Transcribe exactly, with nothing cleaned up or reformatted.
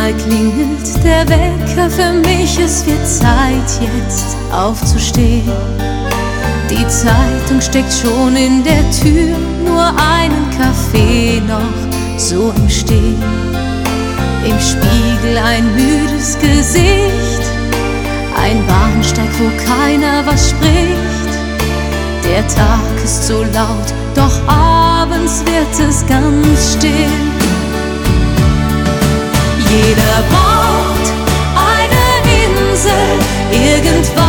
Manchmal klingelt der Wecker für mich, es wird Zeit jetzt aufzustehen. Die Zeitung steckt schon in der Tür, nur einen Kaffee noch so im Stehen. Im Spiegel ein müdes Gesicht, ein Bahnsteig, wo keiner was spricht. Der Tag ist so laut, doch abends wird es ganz still. Jeder braucht eine Insel, irgendwann